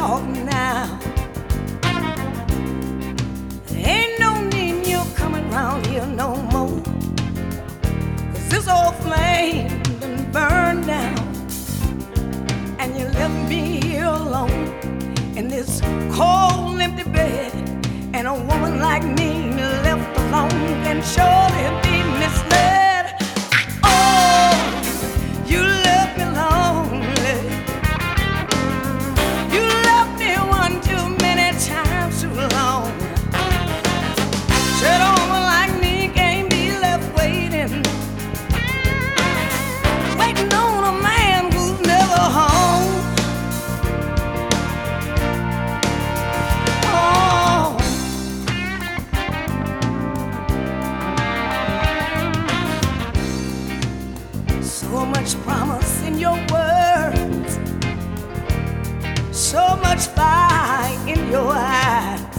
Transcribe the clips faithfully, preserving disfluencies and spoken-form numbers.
talk now. Ain't no need you coming round here no more. 'Cause this old flame done burned down, and you left me here alone in this cold, empty bed. And a woman like me left alone can surely be misled. Oh, you left me lonely. You left me one too many times too long. Said a woman like me can't be left waiting, waiting on a man who's never home. Oh, so much promise in your words, so much fire in your eyes,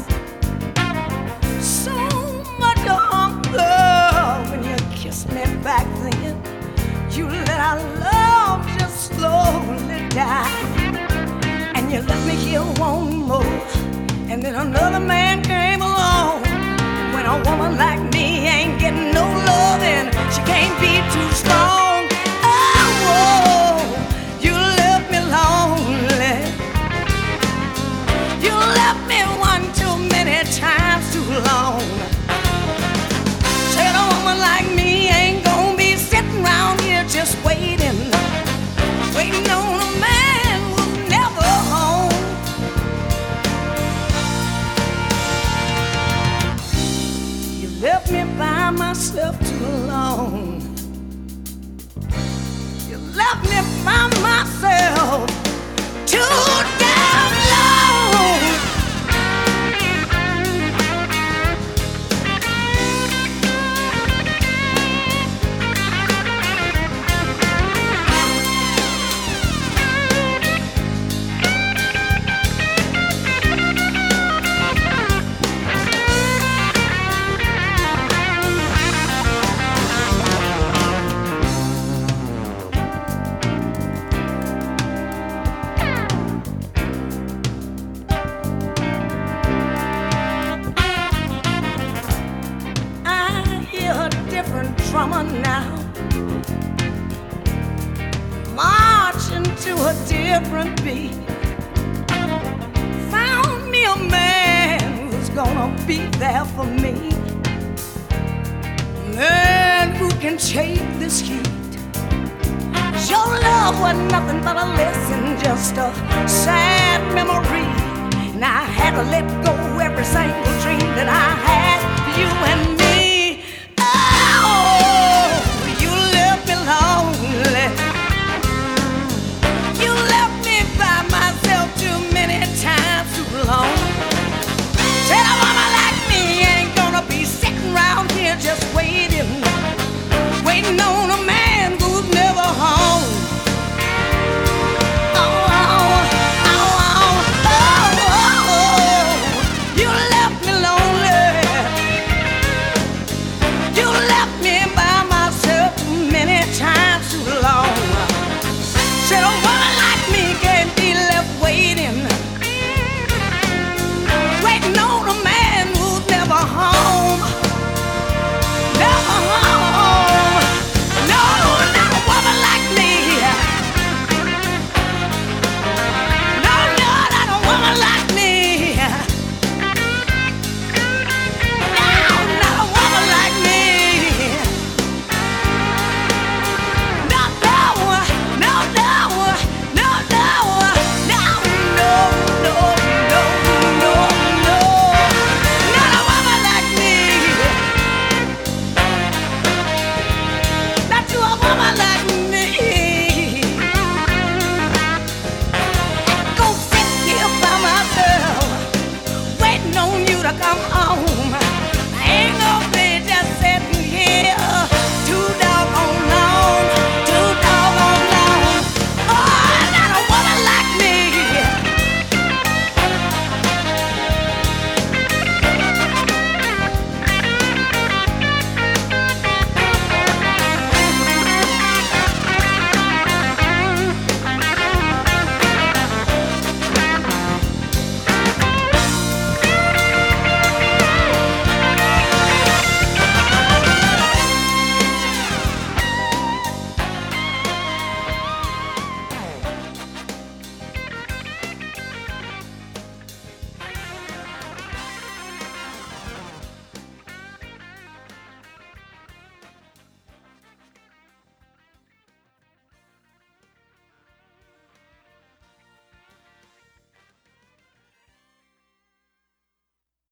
so much hunger when you kissed me back then. You let our love just slowly die, and you left me here one more, and then another man came along. When a woman like me ain't getting no loving, she can't be too strong. Oh, you left me lonely. You left me one too many times too long. Said a woman like me ain't gonna be sitting around here just waiting, waiting on a man who's never home. You left me by myself too long. You left me by myself too damn long. Drummer now, marching to a different beat. Found me a man who's gonna be there for me, man who can take this heat. Your love was nothing but a lesson, just a sad memory, and I had to let go every single dream that I had for you and me.